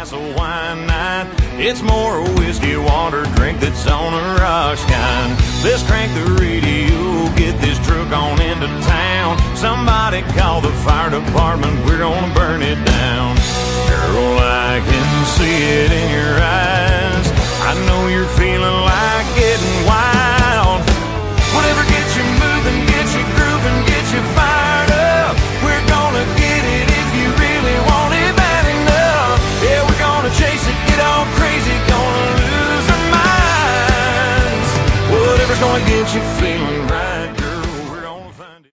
glass of wine night. It's more a whiskey water drink that's on the rocks kind. Let's crank the radio, get this truck on into town. Somebody call the fire department, we're gonna burn it down. Girl, I can see it in your eyes. I know you're feeling like getting wild. Whatever gets you moving, gets you grooving, gets you fired up. We're gonna get it if you really want it bad enough. Yeah, we're gonna chase it, get all crazy, gonna lose our minds. Whatever's gonna get you